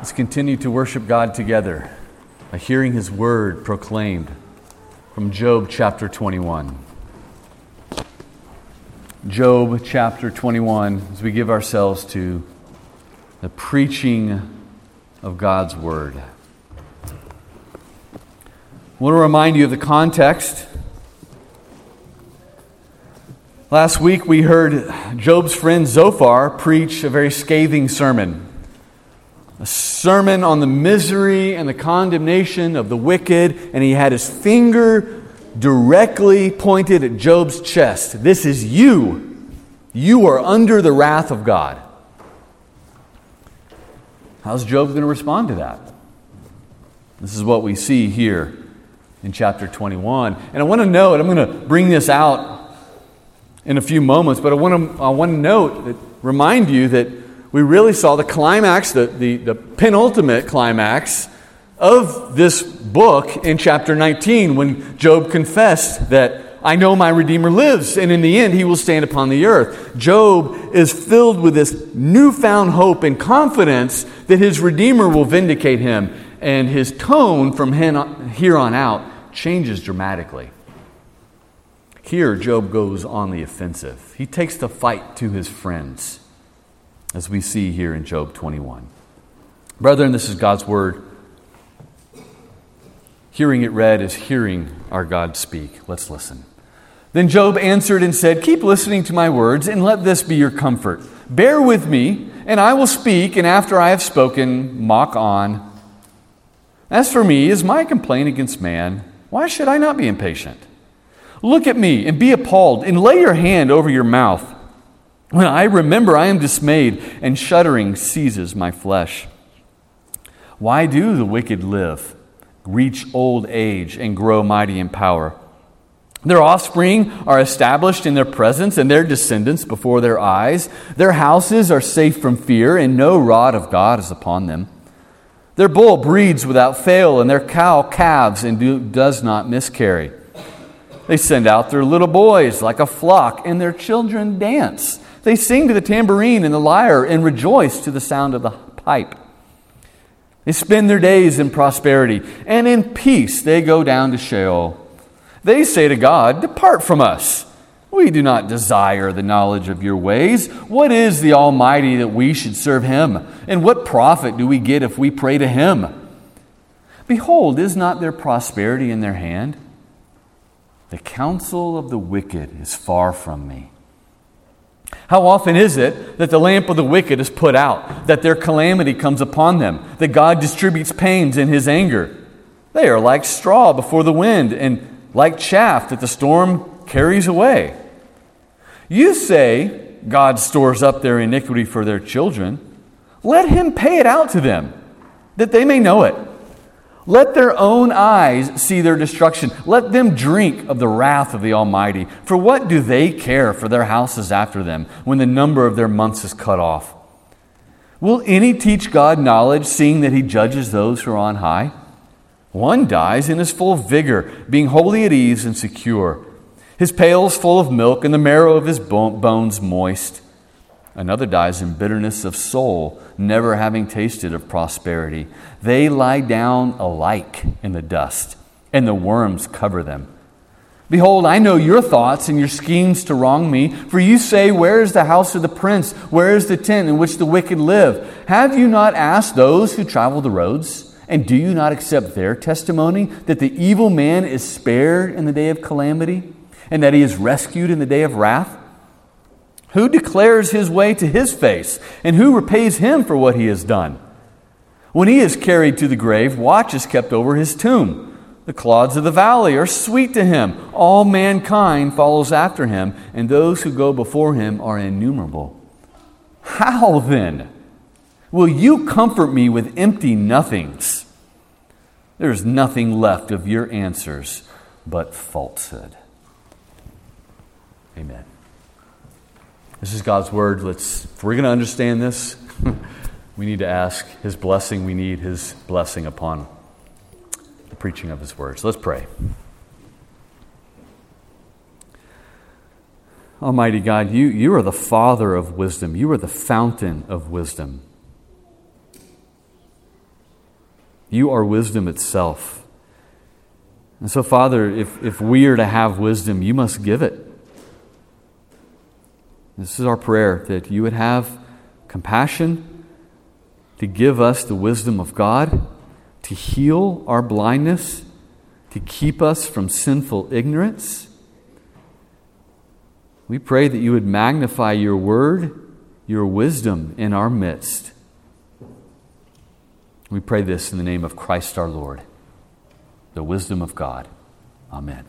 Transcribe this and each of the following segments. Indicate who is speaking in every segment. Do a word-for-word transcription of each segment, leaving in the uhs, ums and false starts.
Speaker 1: Let's continue to worship God together by hearing His Word proclaimed from Job chapter twenty-one. Job chapter twenty-one, as we give ourselves to the preaching of God's Word. I want to remind you of the context. Last week we heard Job's friend Zophar preach a very scathing sermon. A sermon on the misery and the condemnation of the wicked, and he had his finger directly pointed at Job's chest. This is you. You are under the wrath of God. How's Job going to respond to that? This is what we see here in chapter twenty-one. And I want to note, I'm going to bring this out in a few moments, but I want to I want to note, that, remind you that we really saw the climax, the, the, the penultimate climax of this book in chapter nineteen, when Job confessed that I know my Redeemer lives, and in the end he will stand upon the earth. Job is filled with this newfound hope and confidence that his Redeemer will vindicate him, and his tone from here on out changes dramatically. Here, Job goes on the offensive. He takes the fight to his friends, as we see here in Job twenty-one. Brethren, this is God's Word. Hearing it read is hearing our God speak. Let's listen. Then Job answered and said, "Keep listening to my words, and let this be your comfort. Bear with me, and I will speak, and after I have spoken, mock on. As for me, is my complaint against man? Why should I not be impatient? Look at me, and be appalled, and lay your hand over your mouth. When I remember, I am dismayed, and shuddering seizes my flesh. Why do the wicked live, reach old age, and grow mighty in power? Their offspring are established in their presence, and their descendants before their eyes. Their houses are safe from fear, and no rod of God is upon them. Their bull breeds without fail, and their cow calves and do, does not miscarry. They send out their little boys like a flock, and their children dance. They sing to the tambourine and the lyre and rejoice to the sound of the pipe. They spend their days in prosperity, and in peace they go down to Sheol. They say to God, 'Depart from us. We do not desire the knowledge of your ways. What is the Almighty that we should serve Him? And what profit do we get if we pray to Him? Behold, is not their prosperity in their hand? The counsel of the wicked is far from me.' How often is it that the lamp of the wicked is put out, that their calamity comes upon them, that God distributes pains in His anger? They are like straw before the wind, and like chaff that the storm carries away. You say, God stores up their iniquity for their children. Let Him pay it out to them, that they may know it. Let their own eyes see their destruction. Let them drink of the wrath of the Almighty. For what do they care for their houses after them, when the number of their months is cut off? Will any teach God knowledge, seeing that He judges those who are on high? One dies in his full vigor, being wholly at ease and secure. His pails full of milk, and the marrow of his bones moist. Another dies in bitterness of soul, never having tasted of prosperity. They lie down alike in the dust, and the worms cover them. Behold, I know your thoughts and your schemes to wrong me. For you say, where is the house of the prince? Where is the tent in which the wicked live? Have you not asked those who travel the roads? And do you not accept their testimony, that the evil man is spared in the day of calamity, and that he is rescued in the day of wrath? Who declares his way to his face, and who repays him for what he has done? When he is carried to the grave, watch is kept over his tomb. The clods of the valley are sweet to him. All mankind follows after him, and those who go before him are innumerable. How then will you comfort me with empty nothings? There is nothing left of your answers but falsehood." Amen. This is God's Word. Let's, if we're going to understand this, we need to ask His blessing. We need His blessing upon the preaching of His Word. So let's pray. Almighty God, you, you are the Father of wisdom. You are the fountain of wisdom. You are wisdom itself. And so, Father, if, if we are to have wisdom, you must give it. This is our prayer, that you would have compassion to give us the wisdom of God, to heal our blindness, to keep us from sinful ignorance. We pray that you would magnify your word, your wisdom in our midst. We pray this in the name of Christ our Lord, the wisdom of God. Amen.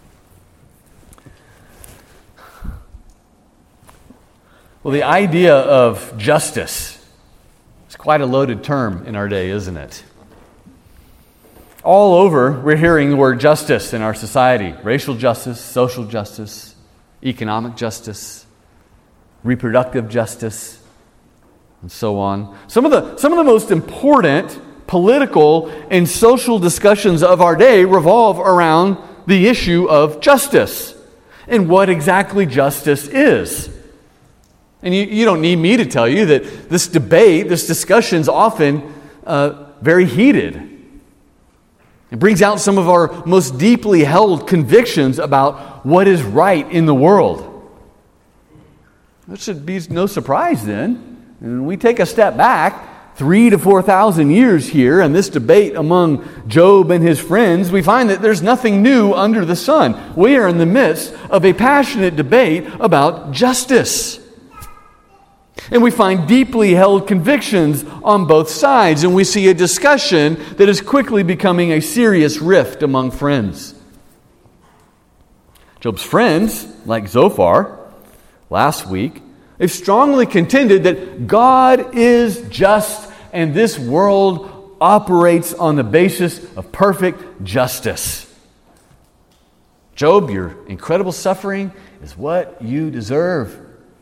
Speaker 1: Well, the idea of justice is quite a loaded term in our day, isn't it? All over, we're hearing the word justice in our society. Racial justice, social justice, economic justice, reproductive justice, and so on. Some of the, some of the most important political and social discussions of our day revolve around the issue of justice and what exactly justice is. And you, you don't need me to tell you that this debate, this discussion is often uh, very heated. It brings out some of our most deeply held convictions about what is right in the world. That should be no surprise then. And we take a step back, three to four thousand years here, and this debate among Job and his friends, we find that there's nothing new under the sun. We are in the midst of a passionate debate about justice. And we find deeply held convictions on both sides, and we see a discussion that is quickly becoming a serious rift among friends. Job's friends, like Zophar, last week, they've strongly contended that God is just and this world operates on the basis of perfect justice. Job, your incredible suffering is what you deserve.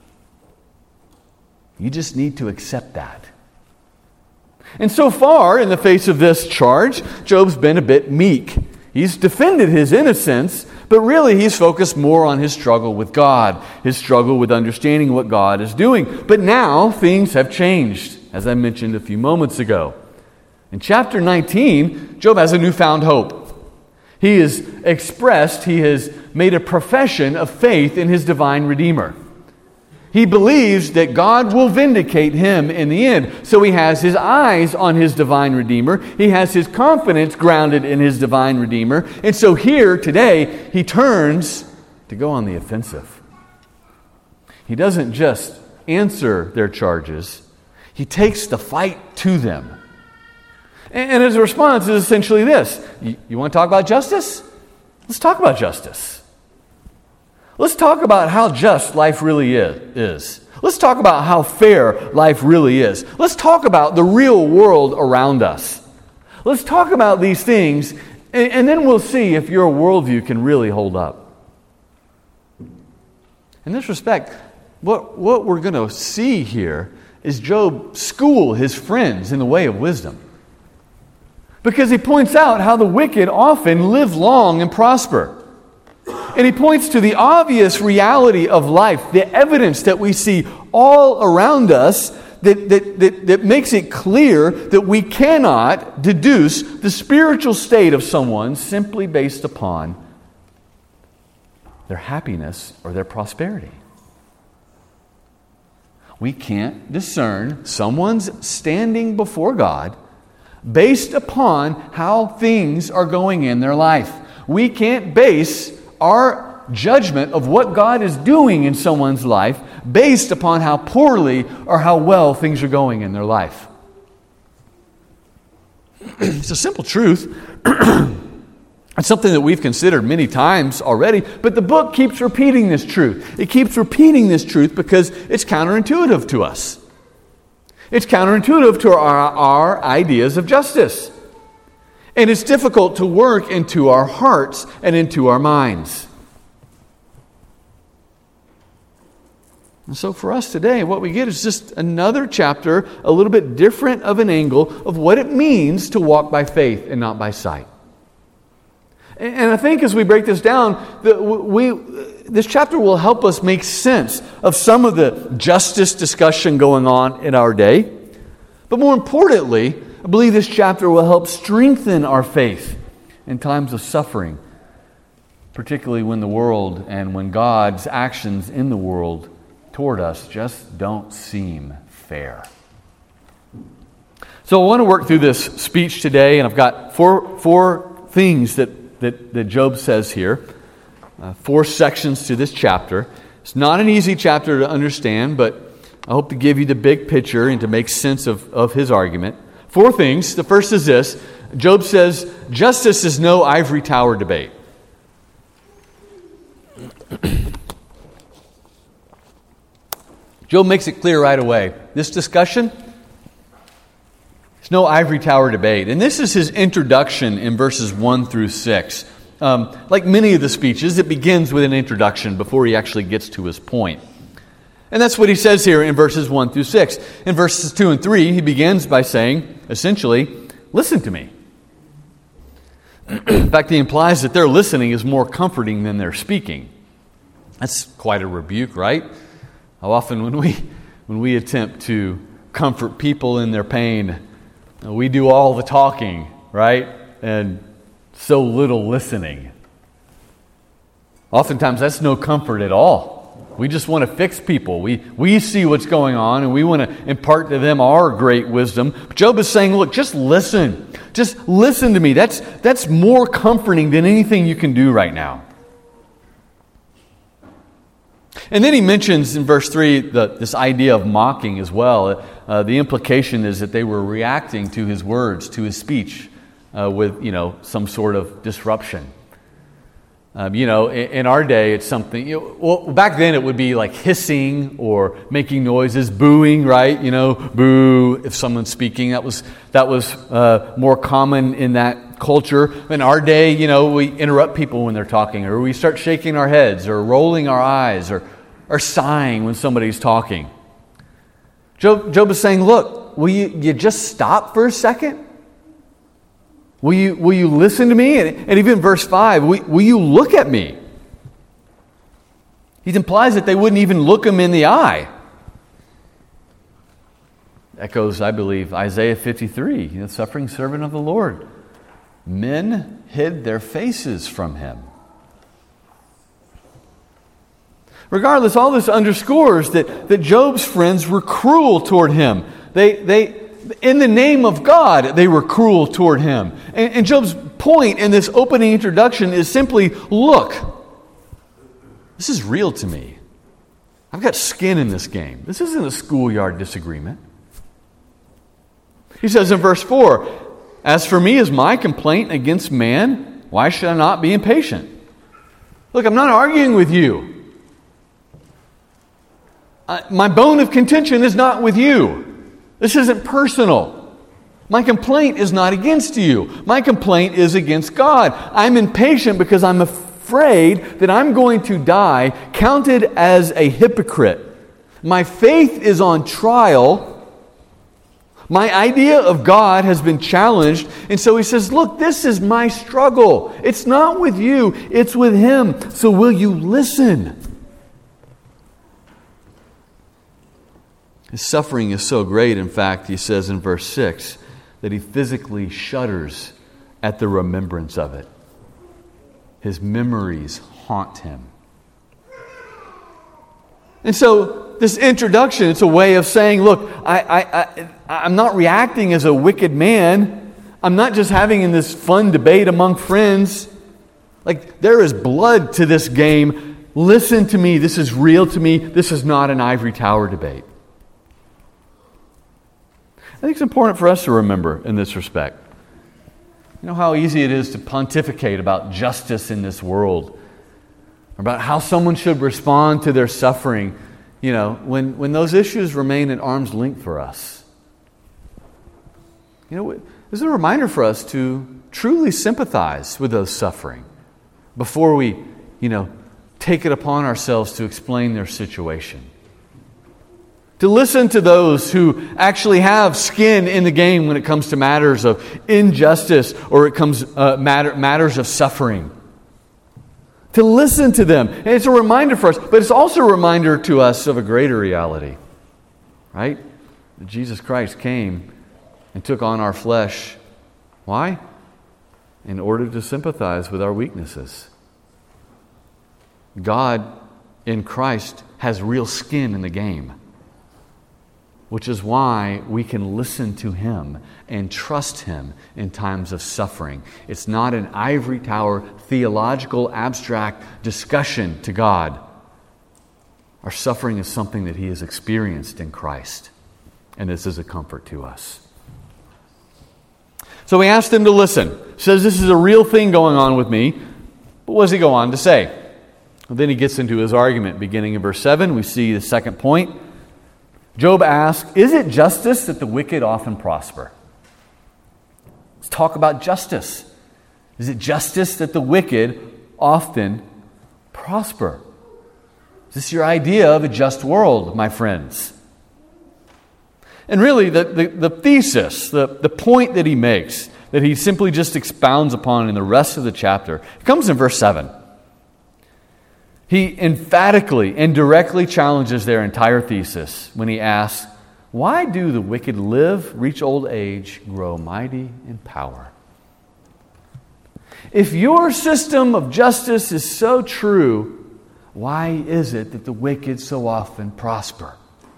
Speaker 1: You just need to accept that. And so far, in the face of this charge, Job's been a bit meek. He's defended his innocence, but really he's focused more on his struggle with God, his struggle with understanding what God is doing. But now things have changed, as I mentioned a few moments ago. In chapter nineteen, Job has a newfound hope. He has expressed, he has made a profession of faith in his divine Redeemer. He believes that God will vindicate him in the end. So he has his eyes on his divine Redeemer. He has his confidence grounded in his divine Redeemer. And so here, today, he turns to go on the offensive. He doesn't just answer their charges. He takes the fight to them. And his response is essentially this. You, you want to talk about justice? Let's talk about justice. Let's talk about how just life really is. Let's talk about how fair life really is. Let's talk about the real world around us. Let's talk about these things, and, and then we'll see if your worldview can really hold up. In this respect, what, what we're going to see here is Job school his friends in the way of wisdom. Because he points out how the wicked often live long and prosper. And he points to the obvious reality of life, the evidence that we see all around us that, that, that, that makes it clear that we cannot deduce the spiritual state of someone simply based upon their happiness or their prosperity. We can't discern someone's standing before God based upon how things are going in their life. We can't base our judgment of what God is doing in someone's life based upon how poorly or how well things are going in their life. It's a simple truth. It's something that we've considered many times already, but the book keeps repeating this truth. It keeps repeating this truth because it's counterintuitive to us. It's counterintuitive to our, our ideas of justice. And it's difficult to work into our hearts and into our minds. And so for us today, what we get is just another chapter, a little bit different of an angle of what it means to walk by faith and not by sight. And I think as we break this down, that we, this chapter will help us make sense of some of the justice discussion going on in our day. But more importantly, I believe this chapter will help strengthen our faith in times of suffering, particularly when the world and when God's actions in the world toward us just don't seem fair. So I want to work through this speech today, and I've got four, four things that, that, that Job says here, uh, four sections to this chapter. It's not an easy chapter to understand, but I hope to give you the big picture and to make sense of, of his argument. Four things. The first is this. Job says, justice is no ivory tower debate. Job makes it clear right away. This discussion, it's no ivory tower debate. And this is his introduction in verses one through six. Um, like many of the speeches, it begins with an introduction before he actually gets to his point. And that's what he says here in verses one through six. In verses two and three, he begins by saying, essentially, listen to me. In fact, he implies that their listening is more comforting than their speaking. That's quite a rebuke, right? How often when we when we attempt to comfort people in their pain, we do all the talking, right? And so little listening. Oftentimes that's no comfort at all. We just want to fix people. We we see what's going on and we want to impart to them our great wisdom. But Job is saying, look, just listen. Just listen to me. That's that's more comforting than anything you can do right now. And then he mentions in verse three the, this idea of mocking as well. Uh, the implication is that they were reacting to his words, to his speech, uh, with you know some sort of disruption. Um, you know, in, in our day, it's something. You know, well, back then it would be like hissing or making noises, booing, right? You know, boo if someone's speaking. That was that was uh, more common in that culture. In our day, you know, we interrupt people when they're talking, or we start shaking our heads, or rolling our eyes, or or sighing when somebody's talking. Job, Job is saying, look, will you, you just stop for a second? Will you, will you listen to me? And, and even verse five, will, will you look at me? He implies that they wouldn't even look him in the eye. Echoes, I believe, Isaiah fifty-three, the suffering servant of the Lord. Men hid their faces from him. Regardless, all this underscores that, that Job's friends were cruel toward him. They, they, in the name of God, they were cruel toward him. And, and Job's point in this opening introduction is simply, look, this is real to me. I've got skin in this game. This isn't a schoolyard disagreement. He says in verse four, as for me, is my complaint against man? Why should I not be impatient? Look, I'm not arguing with you. Uh, my bone of contention is not with you. This isn't personal. My complaint is not against you. My complaint is against God. I'm impatient because I'm afraid that I'm going to die counted as a hypocrite. My faith is on trial. My idea of God has been challenged. And so he says, look, this is my struggle. It's not with you, it's with him. So will you listen? His suffering is so great, in fact, he says in verse six, that he physically shudders at the remembrance of it. His memories haunt him. And so this introduction, it's a way of saying, look, I, I, I, I'm not reacting as a wicked man. I'm not just having in this fun debate among friends. Like, there is blood to this game. Listen to me. This is real to me. This is not an ivory tower debate. I think it's important for us to remember in this respect. You know how easy it is to pontificate about justice in this world, about how someone should respond to their suffering, you know, when, when those issues remain at arm's length for us. You know, this is a reminder for us to truly sympathize with those suffering before we, you know, take it upon ourselves to explain their situation. To listen to those who actually have skin in the game when it comes to matters of injustice or it comes uh, matter, matters of suffering. To listen to them. And it's a reminder for us, but it's also a reminder to us of a greater reality. Right? That Jesus Christ came and took on our flesh. Why? In order to sympathize with our weaknesses. God in Christ has real skin in the game, which is why we can listen to Him and trust Him in times of suffering. It's not an ivory tower theological abstract discussion to God. Our suffering is something that He has experienced in Christ, and this is a comfort to us. So we asked him to listen. He says, this is a real thing going on with me. But what does he go on to say? Well, then he gets into his argument. Beginning in verse seven, we see the second point. Job asks, is it justice that the wicked often prosper? Let's talk about justice. Is it justice that the wicked often prosper? Is this your idea of a just world, my friends? And really, the, the, the thesis, the, the point that he makes, that he simply just expounds upon in the rest of the chapter, it comes in verse seven. He emphatically and directly challenges their entire thesis when he asks, why do the wicked live, reach old age, grow mighty in power? If your system of justice is so true, why is it that the wicked so often prosper?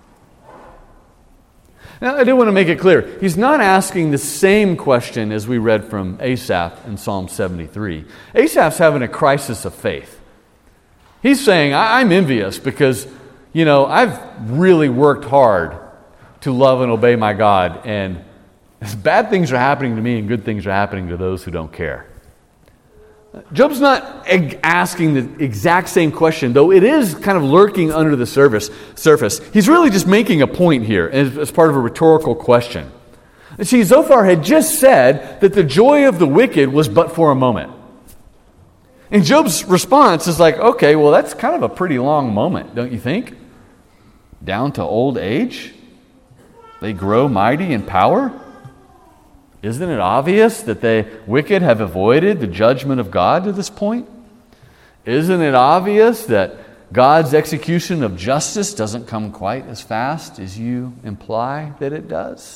Speaker 1: Now, I do want to make it clear. He's not asking the same question as we read from Asaph in Psalm seventy-three. Asaph's having a crisis of faith. He's saying, I'm envious because, you know, I've really worked hard to love and obey my God, and bad things are happening to me and good things are happening to those who don't care. Job's not asking the exact same question, though it is kind of lurking under the surface. surface. He's really just making a point here as, as part of a rhetorical question. And see, Zophar had just said that the joy of the wicked was but for a moment. And Job's response is like, okay, well, that's kind of a pretty long moment, don't you think? Down to old age? They grow mighty in power? Isn't it obvious that the wicked have avoided the judgment of God to this point? Isn't it obvious that God's execution of justice doesn't come quite as fast as you imply that it does?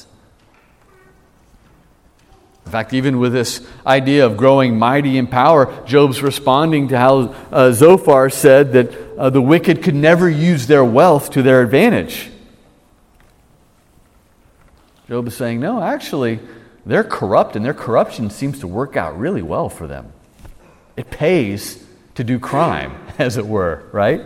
Speaker 1: In fact, even with this idea of growing mighty in power, Job's responding to how uh, Zophar said that uh, the wicked could never use their wealth to their advantage. Job is saying, no, actually, they're corrupt, and their corruption seems to work out really well for them. It pays to do crime, as it were, right?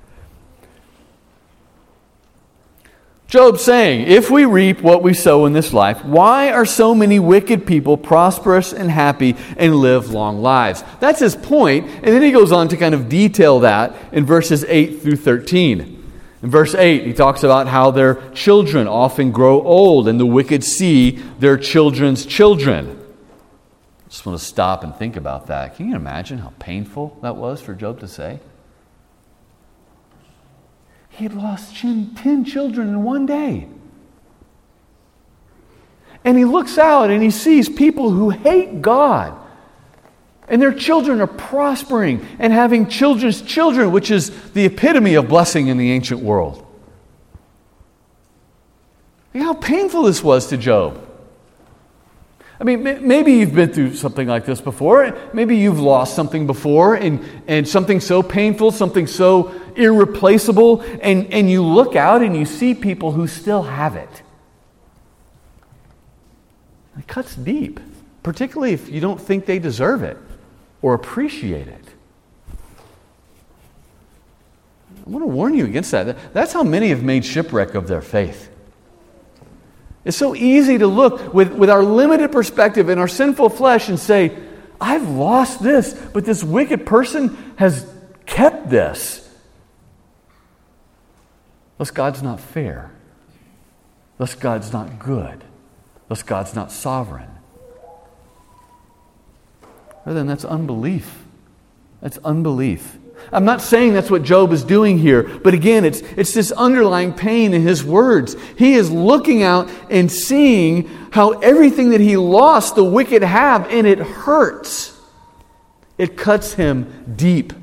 Speaker 1: Job's saying, if we reap what we sow in this life, why are so many wicked people prosperous and happy and live long lives? That's his point, and then he goes on to kind of detail that in verses eight through thirteen. In verse eight, he talks about how their children often grow old and the wicked see their children's children. I just want to stop and think about that. Can you imagine how painful that was for Job to say? He had lost ten children in one day. And he looks out and he sees people who hate God. And their children are prospering and having children's children, which is the epitome of blessing in the ancient world. Look how painful this was to Job. I mean, maybe you've been through something like this before. Maybe you've lost something before, and, and something so painful, something so irreplaceable, and, and you look out and you see people who still have it. It cuts deep, particularly if you don't think they deserve it or appreciate it. I want to warn you against that. That's how many have made shipwreck of their faith. It's so easy to look with, with our limited perspective in our sinful flesh and say, I've lost this, but this wicked person has kept this. Thus God's not fair. Thus God's not good. Thus God's not sovereign. Rather than that's unbelief. That's unbelief. I'm not saying that's what Job is doing here, but again, it's, it's this underlying pain in his words. He is looking out and seeing how everything that he lost, the wicked have, and it hurts. It cuts him deep.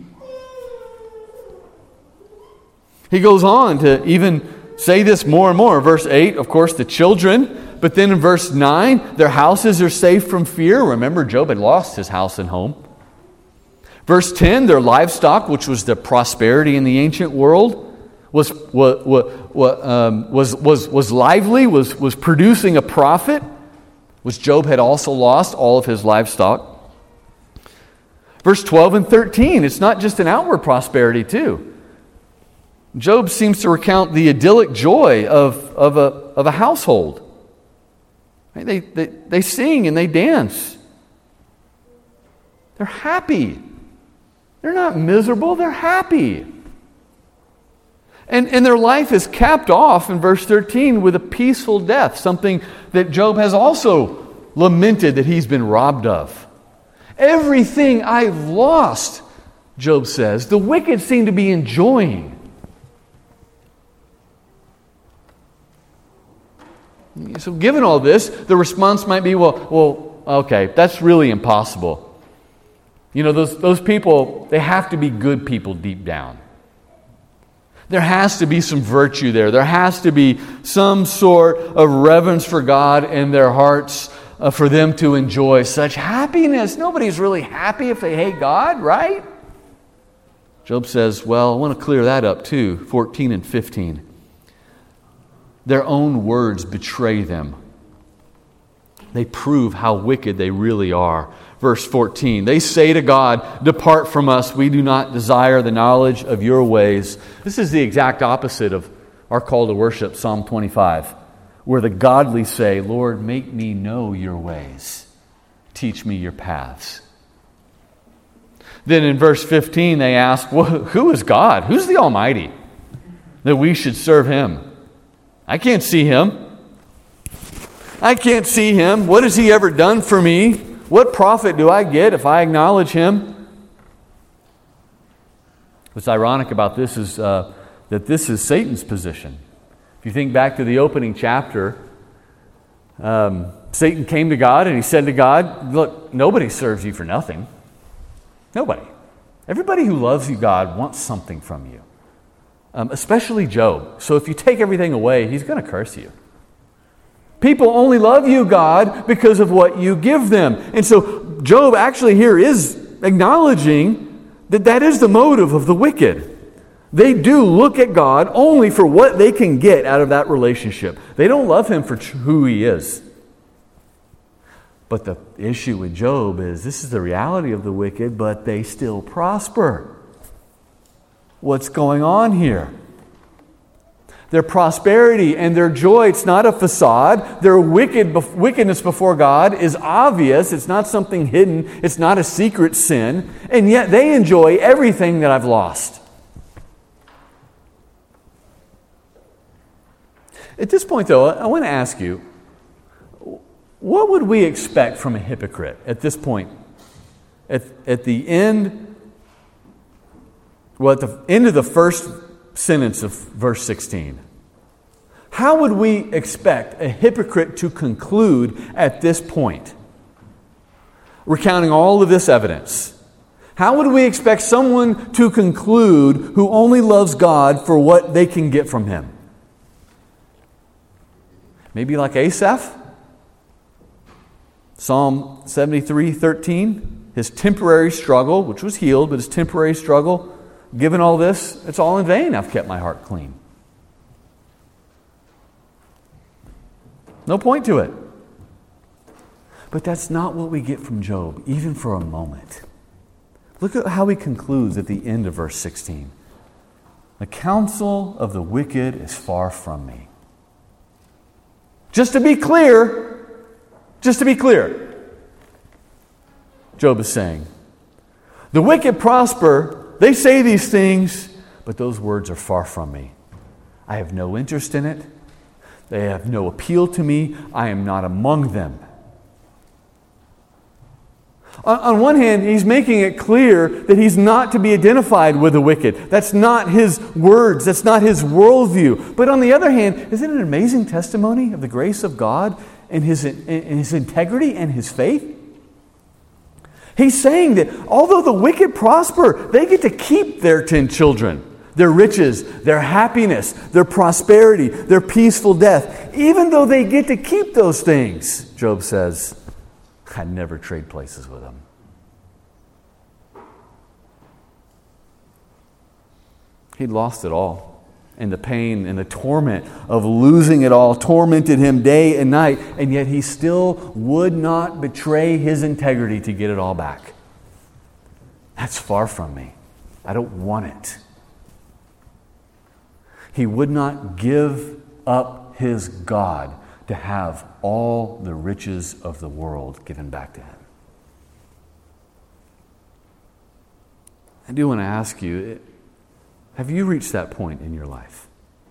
Speaker 1: He goes on to even say this more and more. Verse eight, of course, the children but then in verse nine, their houses are safe from fear. Remember, Job had lost his house and home. Verse ten, their livestock, which was the prosperity in the ancient world, was was was um, was, was, was lively, was, was producing a profit, which Job had also lost all of his livestock. Verse twelve and thirteen, it's not just an outward prosperity too. Job seems to recount the idyllic joy of, of, a, of a household. They, they, they sing and they dance. They're happy. They're not miserable, they're happy. And, and their life is capped off in verse thirteen with a peaceful death, something that Job has also lamented that he's been robbed of. Everything I've lost, Job says, the wicked seem to be enjoying. So given all this, the response might be, well, well, okay, that's really impossible. You know, those, those people, they have to be good people deep down. There has to be some virtue there. There has to be some sort of reverence for God in their hearts uh, for them to enjoy such happiness. Nobody's really happy if they hate God, right? Job says, well, I want to clear that up too, fourteen and fifteen. Their own words betray them. They prove how wicked they really are. Verse fourteen, they say to God, depart from us, we do not desire the knowledge of your ways. This is the exact opposite of our call to worship, Psalm twenty-five, where the godly say, Lord, make me know your ways. Teach me your paths. Then in verse fifteen, they ask, well, who is God? Who's the Almighty that we should serve Him? I can't see Him. I can't see Him. What has He ever done for me? What profit do I get if I acknowledge Him? What's ironic about this is uh, that this is Satan's position. If you think back to the opening chapter, um, Satan came to God and he said to God, look, nobody serves you for nothing. Nobody. Everybody who loves you, God, wants something from you. Um, especially Job. So if you take everything away, he's going to curse you. People only love you, God, because of what you give them. And so Job actually here is acknowledging that that is the motive of the wicked. They do look at God only for what they can get out of that relationship. They don't love Him for who He is. But the issue with Job is this is the reality of the wicked, but they still prosper. What's going on here? Their prosperity and their joy, it's not a facade. Their wicked wickedness before God is obvious. It's not something hidden. It's not a secret sin. And yet they enjoy everything that I've lost. At this point, though, I want to ask you, what would we expect from a hypocrite at this point? At, at the end Well, at the end of the first sentence of verse sixteen, how would we expect a hypocrite to conclude at this point? Recounting all of this evidence, how would we expect someone to conclude who only loves God for what they can get from Him? Maybe like Asaph? Psalm seventy-three thirteen, his temporary struggle, which was healed, but his temporary struggle, given all this, it's all in vain. I've kept my heart clean. No point to it. But that's not what we get from Job, even for a moment. Look at how he concludes at the end of verse sixteen. The counsel of the wicked is far from me. Just to be clear, just to be clear, Job is saying, the wicked prosper. They say these things, but those words are far from me. I have no interest in it. They have no appeal to me. I am not among them. On, on one hand, he's making it clear that he's not to be identified with the wicked. That's not his words. That's not his worldview. But on the other hand, isn't it an amazing testimony of the grace of God and his, and his integrity and his faith? He's saying that although the wicked prosper, they get to keep their ten children. their riches, their happiness, their prosperity, their peaceful death. Even though they get to keep those things, Job says, I'd never trade places with them. He'd lost it all. And the pain and the torment of losing it all tormented him day and night. And yet he still would not betray his integrity to get it all back. That's far from me. I don't want it. He would not give up his God to have all the riches of the world given back to him. I do want to ask you, have you reached that point in your life?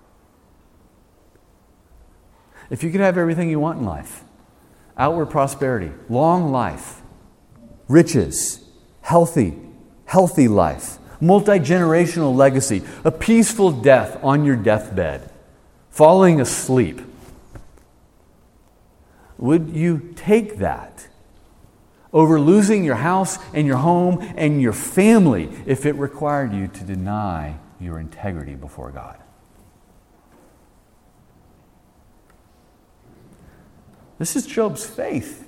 Speaker 1: If you could have everything you want in life, outward prosperity, long life, riches, healthy, healthy life, multi-generational legacy, a peaceful death on your deathbed, falling asleep, would you take that over losing your house and your home and your family if it required you to deny your integrity before God? This is Job's faith.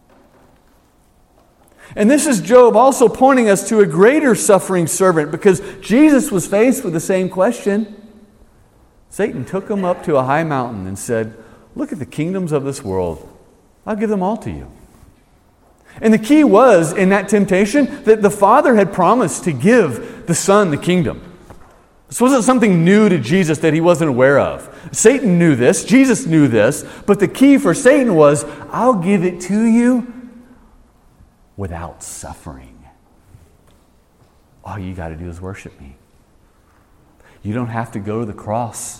Speaker 1: And this is Job also pointing us to a greater suffering servant, because Jesus was faced with the same question. Satan took him up to a high mountain and said, look at the kingdoms of this world. I'll give them all to you. And the key was, in that temptation, that the Father had promised to give the Son the kingdom. This wasn't something new to Jesus that he wasn't aware of. Satan knew this. Jesus knew this. But the key for Satan was, I'll give it to you without suffering. All you got to do is worship me. You don't have to go to the cross.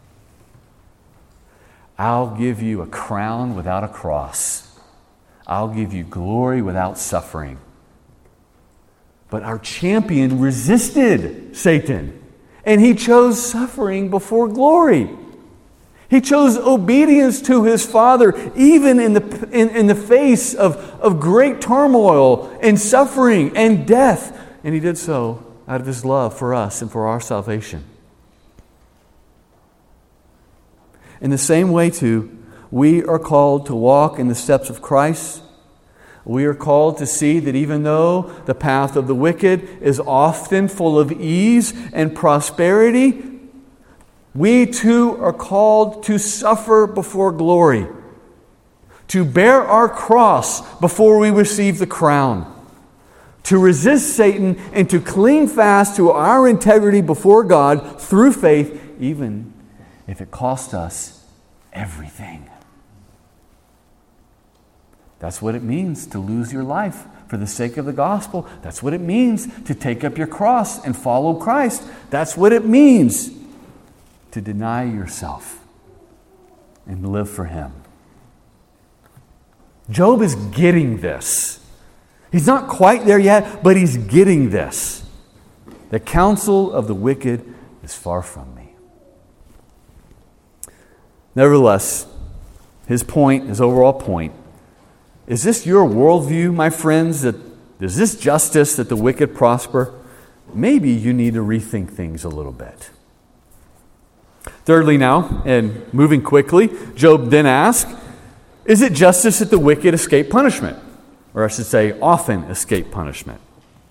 Speaker 1: I'll give you a crown without a cross. I'll give you glory without suffering. But our champion resisted Satan. And he chose suffering before glory. He chose obedience to his Father, even in the, in, in the face of, of great turmoil and suffering and death. And he did so out of his love for us and for our salvation. In the same way, too, we are called to walk in the steps of Christ. We are called to see that even though the path of the wicked is often full of ease and prosperity, we too are called to suffer before glory, to bear our cross before we receive the crown, to resist Satan and to cling fast to our integrity before God through faith, even if it costs us everything. That's what it means to lose your life for the sake of the gospel. That's what it means to take up your cross and follow Christ. That's what it means to deny yourself and live for Him. Job is getting this. He's not quite there yet, but he's getting this. The counsel of the wicked is far from me. Nevertheless, his point, his overall point, is this your worldview, my friends? That is this justice that the wicked prosper? Maybe you need to rethink things a little bit. Thirdly now, and moving quickly, Job then asks, is it justice that the wicked escape punishment? Or I should say, often escape punishment.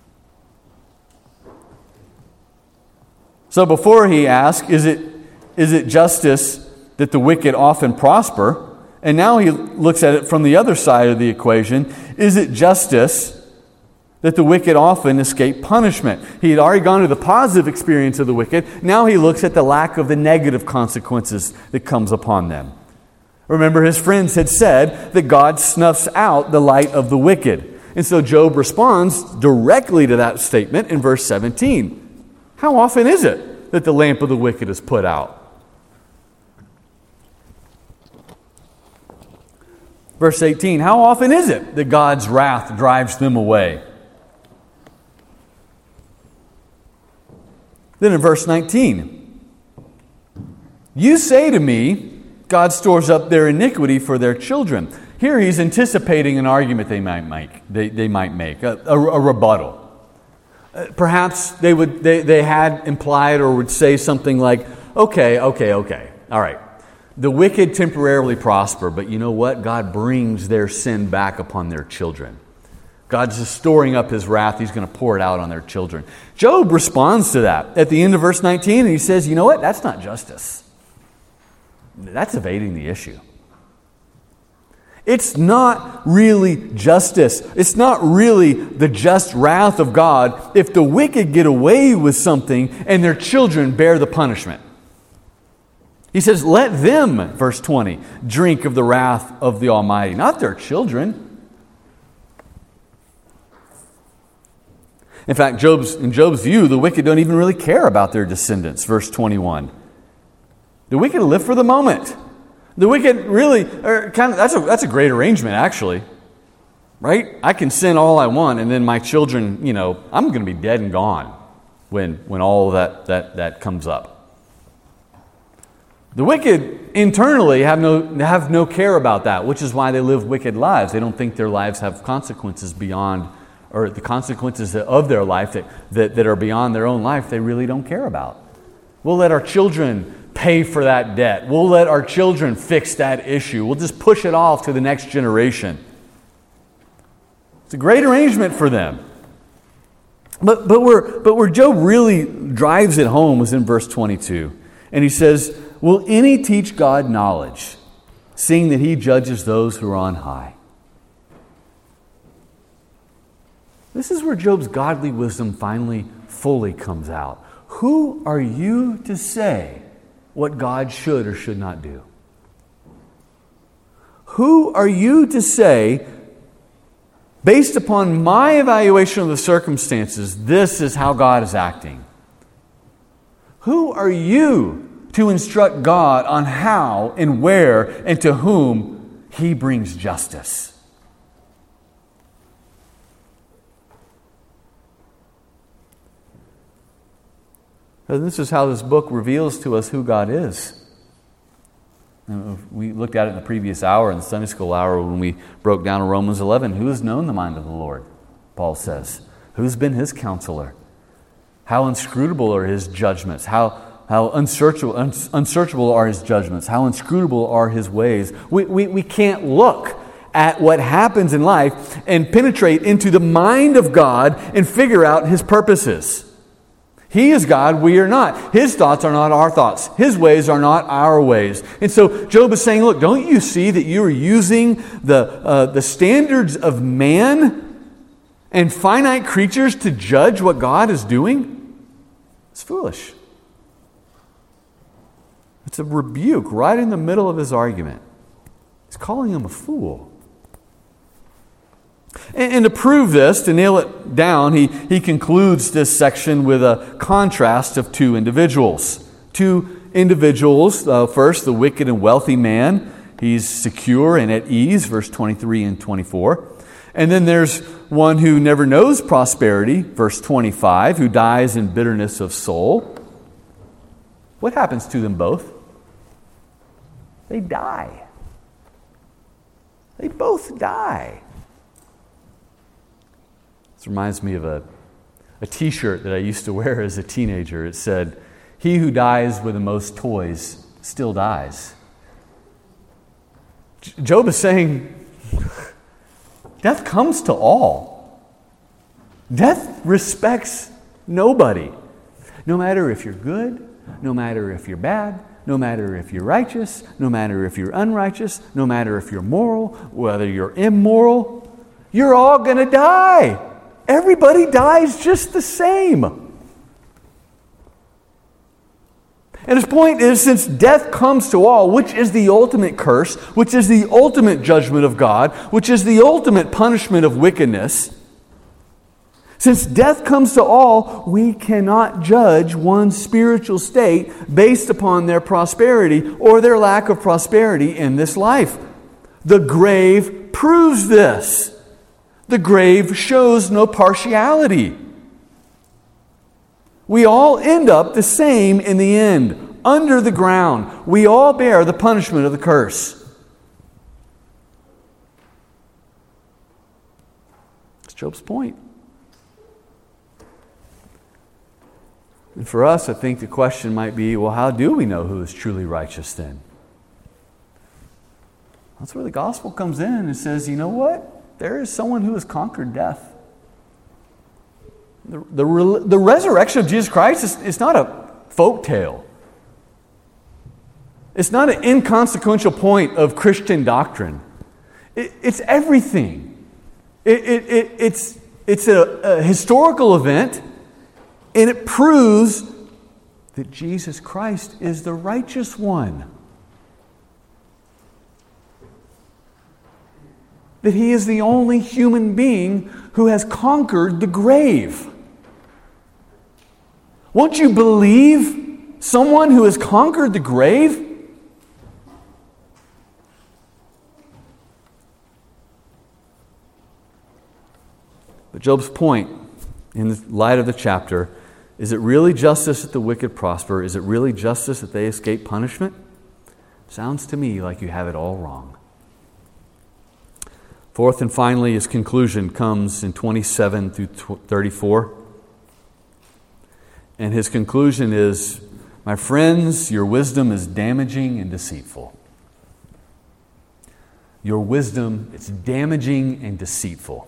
Speaker 1: So before he asks, is it, is it justice that the wicked often prosper? And now he looks at it from the other side of the equation. Is it justice that the wicked often escape punishment? He had already gone to the positive experience of the wicked. Now he looks at the lack of the negative consequences that comes upon them. Remember, his friends had said that God snuffs out the light of the wicked. And so Job responds directly to that statement in verse seventeen. How often is it that the lamp of the wicked is put out? Verse eighteen, how often is it that God's wrath drives them away? Then in verse nineteen, you say to me, God stores up their iniquity for their children. Here he's anticipating an argument they might make. They, they might make, a, a, a rebuttal. Uh, perhaps they would they, they had implied or would say something like, okay, okay, okay, all right. The wicked temporarily prosper, but you know what? God brings their sin back upon their children. God's just storing up His wrath. He's going to pour it out on their children. Job responds to that at the end of verse nineteen, and he says, you know what? That's not justice. That's evading the issue. It's not really justice. It's not really the just wrath of God if the wicked get away with something and their children bear the punishment. He says, let them, verse twenty, drink of the wrath of the Almighty, not their children. In fact, Job's, in Job's view, the wicked don't even really care about their descendants, verse twenty-one. The wicked live for the moment. The wicked really are kind of, that's a, that's a great arrangement, actually. Right? I can sin all I want, and then my children, you know, I'm going to be dead and gone when, when all that, that, that comes up. The wicked internally have no, have no care about that, which is why they live wicked lives. They don't think their lives have consequences beyond, or the consequences of their life that, that, that are beyond their own life, they really don't care about. We'll let our children pay for that debt. We'll let our children fix that issue. We'll just push it off to the next generation. It's a great arrangement for them. But, but, where, but where Job really drives it home was in verse twenty-two. And he says, will any teach God knowledge, seeing that He judges those who are on high? This is where Job's godly wisdom finally fully comes out. Who are you to say what God should or should not do? Who are you to say, based upon my evaluation of the circumstances, this is how God is acting? Who are you to instruct God on how and where and to whom He brings justice? And this is how this book reveals to us who God is. We looked at it in the previous hour, in the Sunday school hour, when we broke down Romans eleven. Who has known the mind of the Lord? Paul says. Who's been His counselor? How inscrutable are His judgments? How How unsearchable, unsearchable are His judgments. How inscrutable are His ways. We, we, we can't look at what happens in life and penetrate into the mind of God and figure out His purposes. He is God, we are not. His thoughts are not our thoughts. His ways are not our ways. And so Job is saying, look, don't you see that you are using the, uh, the standards of man and finite creatures to judge what God is doing? It's foolish. It's a rebuke right in the middle of his argument. He's calling him a fool. And, and to prove this, to nail it down, he, he concludes this section with a contrast of two individuals. Two individuals. Uh, first, the wicked and wealthy man. He's secure and at ease, verse twenty-three and twenty-four. And then there's one who never knows prosperity, verse twenty-five, who dies in bitterness of soul. What happens to them both? They die. They both die. This reminds me of a, a t-shirt that I used to wear as a teenager. It said, "He who dies with the most toys still dies." Job is saying, death comes to all. Death respects nobody. No matter if you're good, no matter if you're bad, no matter if you're righteous, no matter if you're unrighteous, no matter if you're moral, whether you're immoral, you're all going to die. Everybody dies just the same. And his point is, since death comes to all, which is the ultimate curse, which is the ultimate judgment of God, which is the ultimate punishment of wickedness, since death comes to all, we cannot judge one's spiritual state based upon their prosperity or their lack of prosperity in this life. The grave proves this. The grave shows no partiality. We all end up the same in the end, under the ground. We all bear the punishment of the curse. That's Job's point. And for us, I think the question might be, well, how do we know who is truly righteous then? That's where the gospel comes in and says, you know what? There is someone who has conquered death. The, the, the resurrection of Jesus Christ is it's not a folk tale. It's not an inconsequential point of Christian doctrine. It, it's everything. It, it, it, it's, it's a, a historical event, and it proves that Jesus Christ is the righteous one. That He is the only human being who has conquered the grave. Won't you believe someone who has conquered the grave? But Job's point, in the light of the chapter, is it really justice that the wicked prosper? Is it really justice that they escape punishment? Sounds to me like you have it all wrong. Fourth and finally, his conclusion comes in twenty-seven through thirty-four. And his conclusion is, my friends, your wisdom is damaging and deceitful. Your wisdom, it's damaging and deceitful.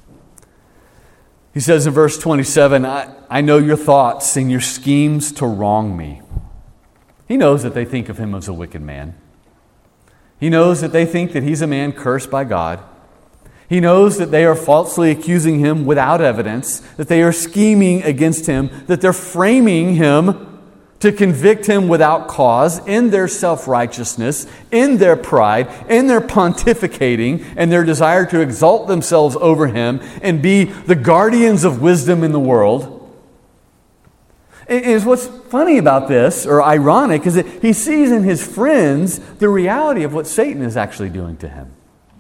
Speaker 1: He says in verse twenty-seven, I, I know your thoughts and your schemes to wrong me. He knows that they think of him as a wicked man. He knows that they think that he's a man cursed by God. He knows that they are falsely accusing him without evidence, that they are scheming against him, that they're framing him to convict him without cause in their self-righteousness, in their pride, in their pontificating, and their desire to exalt themselves over him and be the guardians of wisdom in the world. And what's funny about this, or ironic, is that he sees in his friends the reality of what Satan is actually doing to him.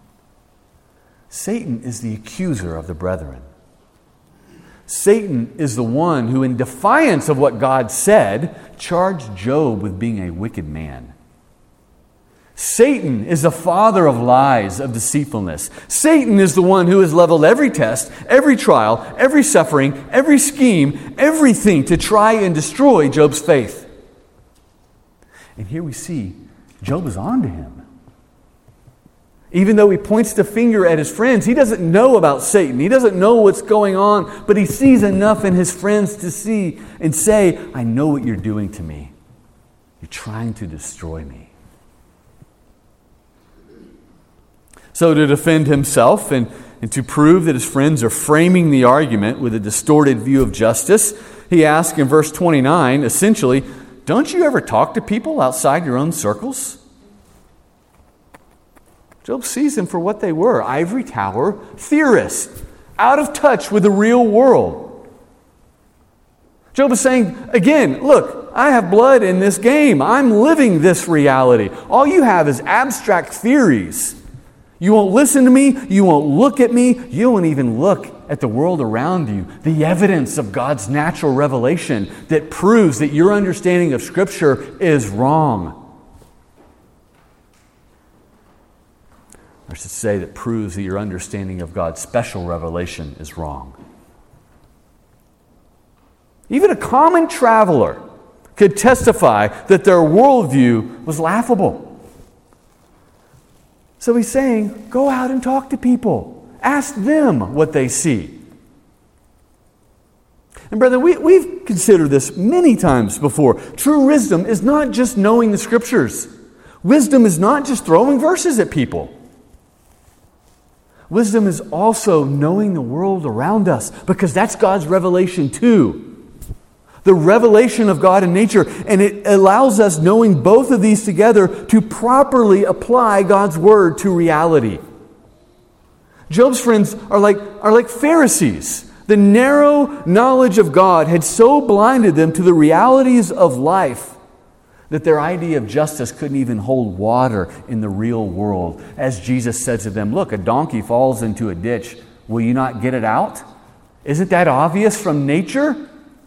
Speaker 1: Satan is the accuser of the brethren. Satan is the one who, in defiance of what God said, charged Job with being a wicked man. Satan is the father of lies, of deceitfulness. Satan is the one who has leveled every test, every trial, every suffering, every scheme, everything to try and destroy Job's faith. And here we see Job is on to him. Even though he points the finger at his friends, he doesn't know about Satan. He doesn't know what's going on, but he sees enough in his friends to see and say, I know what you're doing to me. You're trying to destroy me. So to defend himself and, and to prove that his friends are framing the argument with a distorted view of justice, he asks in verse twenty-nine, essentially, don't you ever talk to people outside your own circles? Job sees them for what they were, ivory tower theorists, out of touch with the real world. Job is saying, again, look, I have blood in this game. I'm living this reality. All you have is abstract theories. You won't listen to me. You won't look at me. You won't even look at the world around you. The evidence of God's natural revelation that proves that your understanding of Scripture is wrong. I should say that proves that your understanding of God's special revelation is wrong. Even a common traveler could testify that their worldview was laughable. So he's saying, go out and talk to people. Ask them what they see. And brethren, we, we've considered this many times before. True wisdom is not just knowing the Scriptures. Wisdom is not just throwing verses at people. Wisdom is also knowing the world around us, because that's God's revelation too. The revelation of God in nature, and it allows us, knowing both of these together, to properly apply God's Word to reality. Job's friends are like, are like Pharisees. The narrow knowledge of God had so blinded them to the realities of life that their idea of justice couldn't even hold water in the real world. As Jesus said to them, look, a donkey falls into a ditch. Will you not get it out? Isn't that obvious from nature?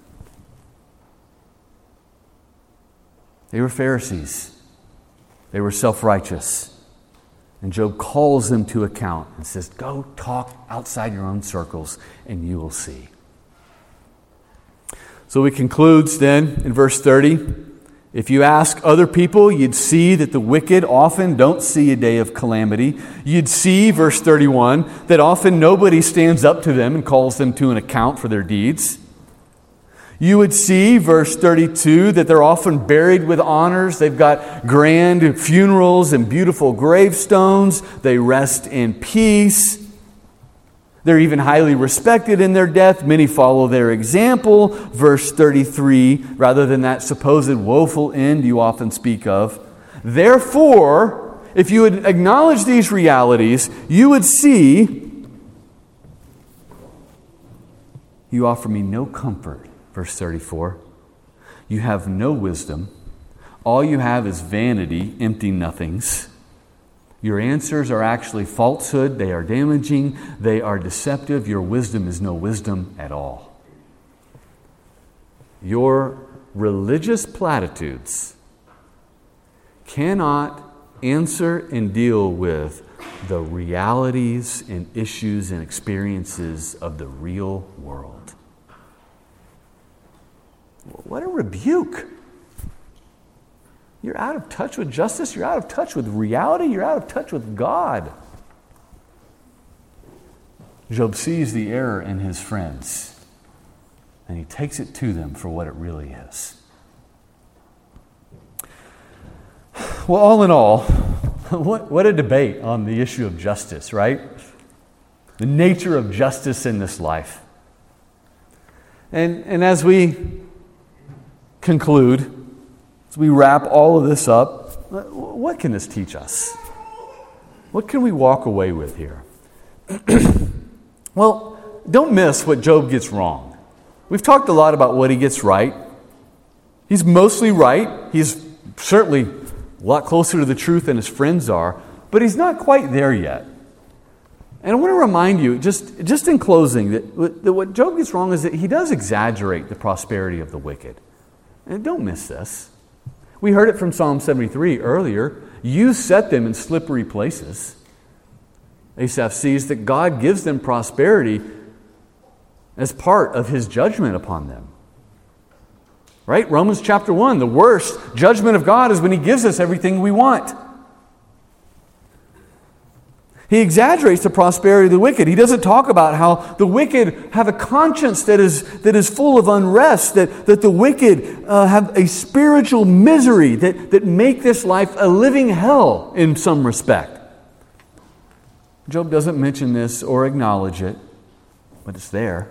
Speaker 1: They were Pharisees. They were self-righteous. And Job calls them to account and says, go talk outside your own circles and you will see. So he concludes then in verse thirty, if you ask other people, you'd see that the wicked often don't see a day of calamity. You'd see, verse thirty-one, that often nobody stands up to them and calls them to an account for their deeds. You would see, verse thirty-two, that they're often buried with honors. They've got grand funerals and beautiful gravestones. They rest in peace. They're even highly respected in their death. Many follow their example. Verse thirty-three, rather than that supposed woeful end you often speak of. Therefore, if you would acknowledge these realities, you would see, you offer me no comfort. Verse thirty-four, you have no wisdom. All you have is vanity, empty nothings. Your answers are actually falsehood. They are damaging. They are deceptive. Your wisdom is no wisdom at all. Your religious platitudes cannot answer and deal with the realities and issues and experiences of the real world. What a rebuke. You're out of touch with justice. You're out of touch with reality. You're out of touch with God. Job sees the error in his friends, and he takes it to them for what it really is. Well, all in all, what, what a debate on the issue of justice, right? The nature of justice in this life. And, and as we conclude, as we wrap all of this up, what can this teach us? What can we walk away with here? Well, don't miss what Job gets wrong. We've talked a lot about what he gets right. He's mostly right. He's certainly a lot closer to the truth than his friends are, but he's not quite there yet. And I want to remind you, just, just in closing, that, that what Job gets wrong is that he does exaggerate the prosperity of the wicked. And don't miss this. We heard it from Psalm seventy-three earlier. You set them in slippery places. Asaph sees that God gives them prosperity as part of his judgment upon them. Right? Romans chapter one, the worst judgment of God is when he gives us everything we want. He exaggerates the prosperity of the wicked. He doesn't talk about how the wicked have a conscience that is, that is full of unrest, that, that the wicked uh, have a spiritual misery that, that make this life a living hell in some respect. Job doesn't mention this or acknowledge it, but it's there.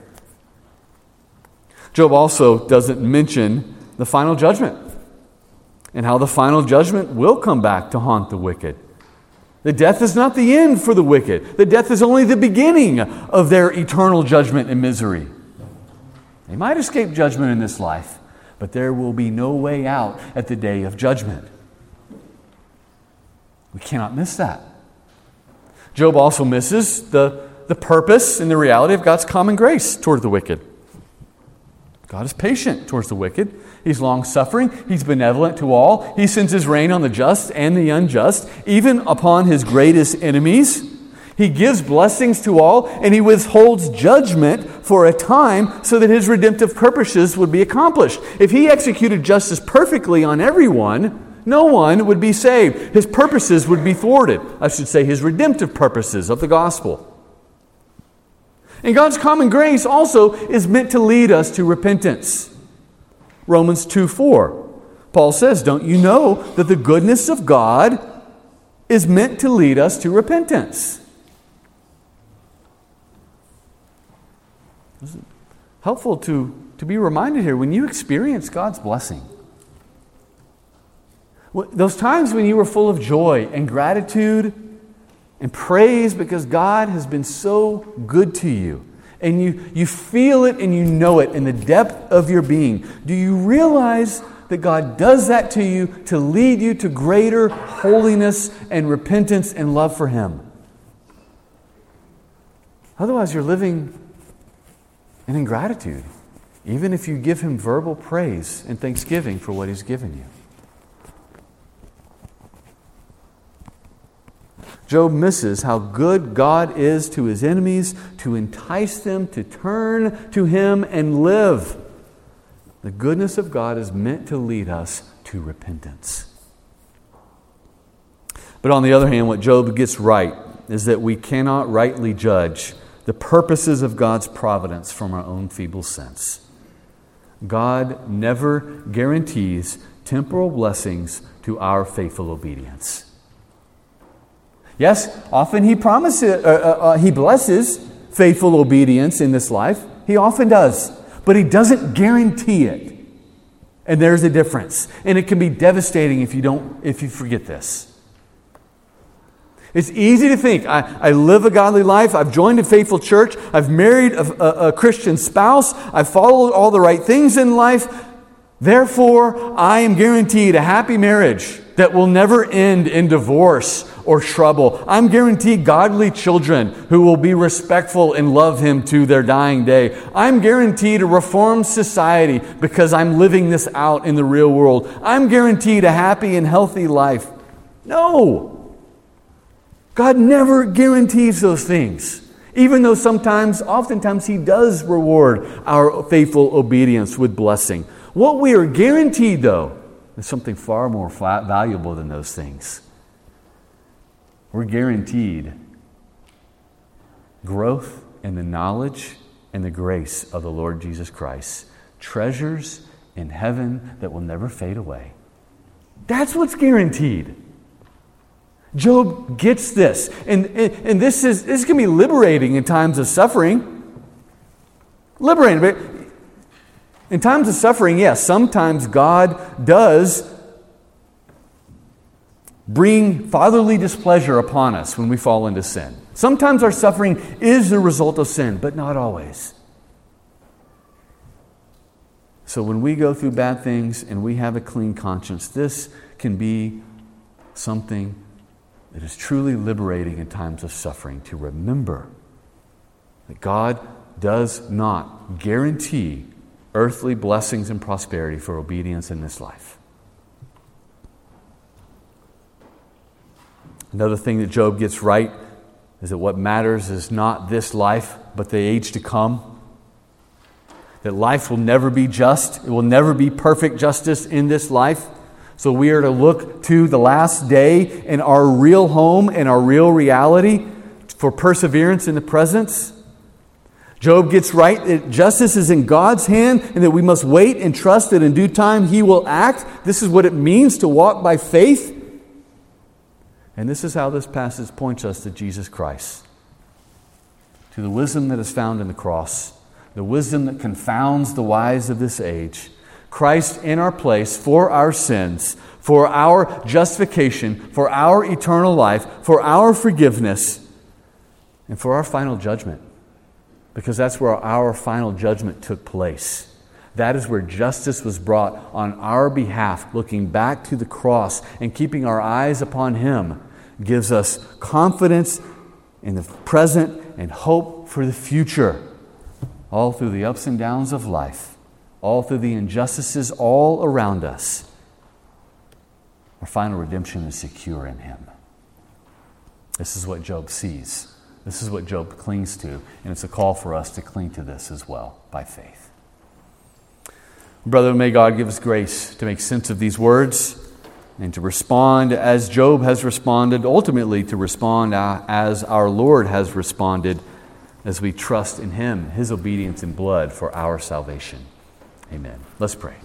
Speaker 1: Job also doesn't mention the final judgment and how the final judgment will come back to haunt the wicked. The death is not the end for the wicked. The death is only the beginning of their eternal judgment and misery. They might escape judgment in this life, but there will be no way out at the day of judgment. We cannot miss that. Job also misses the, the purpose and the reality of God's common grace toward the wicked. God is patient towards the wicked. He's long-suffering. He's benevolent to all. He sends his rain on the just and the unjust, even upon his greatest enemies. He gives blessings to all, and he withholds judgment for a time so that his redemptive purposes would be accomplished. If he executed justice perfectly on everyone, no one would be saved. His purposes would be thwarted. I should say his redemptive purposes of the gospel. And God's common grace also is meant to lead us to repentance. Romans two four. Paul says, don't you know that the goodness of God is meant to lead us to repentance? It's helpful to, to be reminded here when you experience God's blessing. Those times when you were full of joy and gratitude and praise because God has been so good to you. And you, you feel it and you know it in the depth of your being. Do you realize that God does that to you to lead you to greater holiness and repentance and love for Him? Otherwise, you're living in ingratitude, even if you give Him verbal praise and thanksgiving for what He's given you. Job misses how good God is to his enemies to entice them to turn to Him and live. The goodness of God is meant to lead us to repentance. But on the other hand, what Job gets right is that we cannot rightly judge the purposes of God's providence from our own feeble sense. God never guarantees temporal blessings to our faithful obedience. Yes, often He promises, uh, uh, uh, He blesses faithful obedience in this life. He often does. But He doesn't guarantee it. And there's a difference. And it can be devastating if you don't, if you forget this. It's easy to think, I, I live a godly life, I've joined a faithful church, I've married a, a, a Christian spouse, I've followed all the right things in life, therefore I am guaranteed a happy marriage that will never end in divorce or trouble. I'm guaranteed godly children who will be respectful and love Him to their dying day. I'm guaranteed a reformed society because I'm living this out in the real world. I'm guaranteed a happy and healthy life. No! God never guarantees those things, even though sometimes, oftentimes, He does reward our faithful obedience with blessing. What we are guaranteed, though, is something far more valuable than those things. We're guaranteed growth in the knowledge and the grace of the Lord Jesus Christ, treasures in heaven that will never fade away. That's what's guaranteed. Job gets this. And, and, and this is this can be liberating in times of suffering. Liberating. But in times of suffering, yes, sometimes God does bring fatherly displeasure upon us when we fall into sin. Sometimes our suffering is the result of sin, but not always. So when we go through bad things and we have a clean conscience, this can be something it is truly liberating in times of suffering to remember that God does not guarantee earthly blessings and prosperity for obedience in this life. Another thing that Job gets right is that what matters is not this life, but the age to come. That life will never be just. It will never be perfect justice in this life. So we are to look to the last day in our real home and our real reality for perseverance in the presence. Job gets right that justice is in God's hand and that we must wait and trust that in due time He will act. This is what it means to walk by faith. And this is how this passage points us to Jesus Christ, to the wisdom that is found in the cross, the wisdom that confounds the wise of this age. Christ in our place for our sins, for our justification, for our eternal life, for our forgiveness, and for our final judgment. Because that's where our final judgment took place. That is where justice was brought on our behalf, looking back to the cross and keeping our eyes upon Him gives us confidence in the present and hope for the future, all through the ups and downs of life. All through the injustices all around us, our final redemption is secure in Him. This is what Job sees. This is what Job clings to. And it's a call for us to cling to this as well by faith. Brother, may God give us grace to make sense of these words and to respond as Job has responded, ultimately to respond as our Lord has responded as we trust in Him, His obedience in blood for our salvation. Amen. Let's pray.